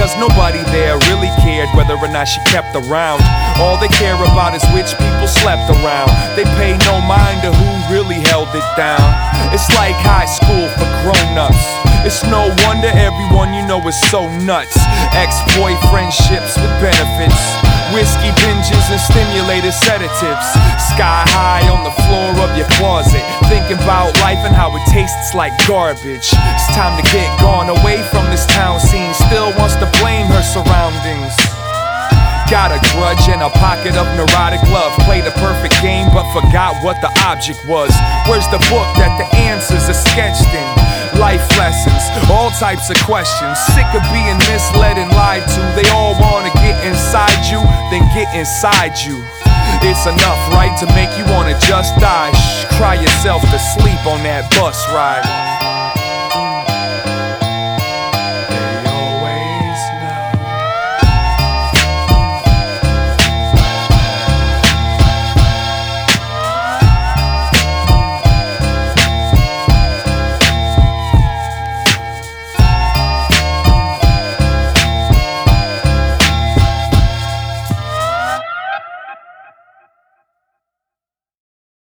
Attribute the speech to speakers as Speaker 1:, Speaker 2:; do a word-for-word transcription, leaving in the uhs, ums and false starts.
Speaker 1: because nobody there really cared whether or not she kept around. All they care about is which people slept around. They pay no mind to who really held it down. It's like high school for grown-ups. It's no wonder everyone you know is so nuts. Ex-boyfriendships with benefits, whiskey binges and stimulated sedatives. Sky high on the floor of your closet, thinking about life and how it tastes like garbage. It's time to get gone away from this town scene. Still wants to blame her surroundings. Got a grudge and a pocket of neurotic love. Played a perfect game but forgot what the object was. Where's the book that the answers are sketched in? Life lessons, all types of questions. Sick of being misled and lied to. They all wanna get inside you, then get inside you. It's enough, right, to make you wanna just die. Shh, cry yourself to sleep on that bus ride.